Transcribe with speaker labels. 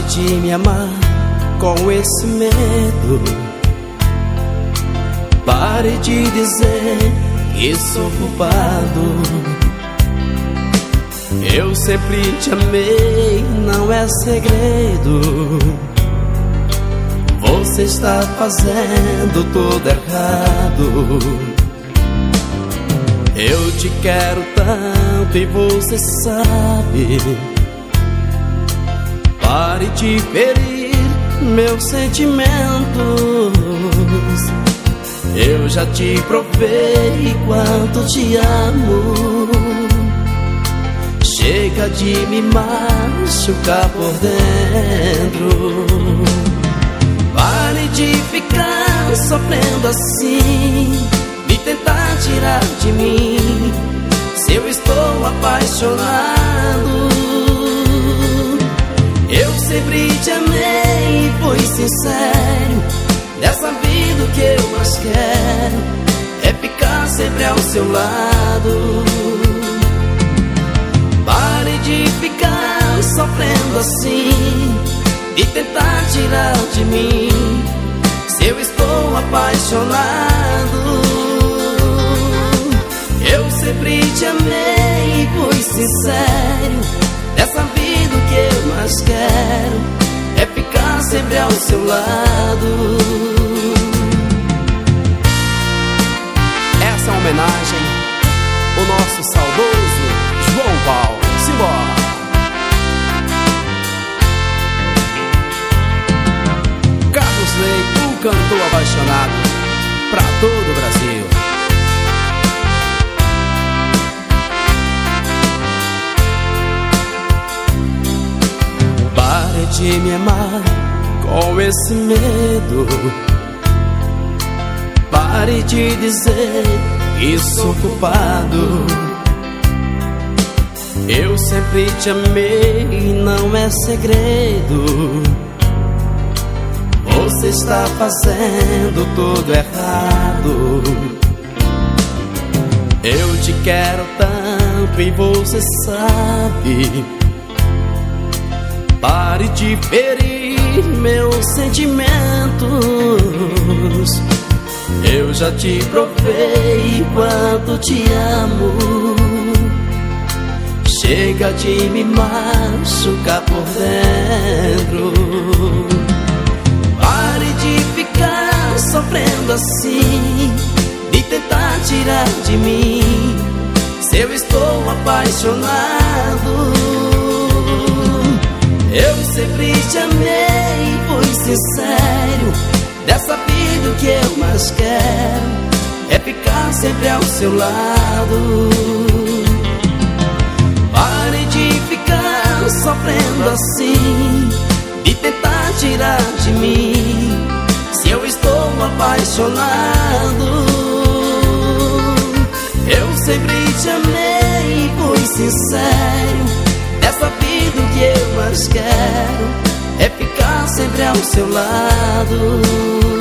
Speaker 1: de me amar com esse medo. Pare de dizer que sou culpado. Eu sempre te amei, não é segredo. Você está fazendo tudo errado. Eu te quero tanto e você sabe. Pare de ferir meus sentimentos. Eu já te provei quanto te amo. Chega de me machucar por dentro. Pare de ficar sofrendo assim, de tentar tirar de mim, se eu estou apaixonado. Eu sempre te amei e fui sincero. Dessa vida o que eu mais quero é ficar sempre ao seu lado. Pare de ficar sofrendo assim, de tentar tirar de mim, se eu estou apaixonado. Eu sempre te amei e fui sincero. Dessa vida o que eu mais quero é ficar sempre ao seu lado.
Speaker 2: Essa é uma homenagem ao nosso saudoso João Paulo. Simbora! Carlos Ley, o cantor apaixonado, pra todo o Brasil.
Speaker 1: Pare de me amar com esse medo. Pare de dizer que sou culpado. Eu sempre te amei, não é segredo. Você está fazendo tudo errado. Eu te quero tanto e você sabe. Pare de ferir meus sentimentos. Eu já te provei quanto te amo. Chega de me machucar por dentro. Pare de ficar sofrendo assim, de tentar tirar de mim, se eu estou apaixonado. Eu sempre te amei e fui sincero. Dessa vida o que eu mais quero é ficar sempre ao seu lado. Pare de ficar sofrendo assim, de tentar tirar de mim, se eu estou apaixonado. Eu sempre te amei e fui sincero. Dessa vida o que eu mais quero é ficar sempre ao seu lado.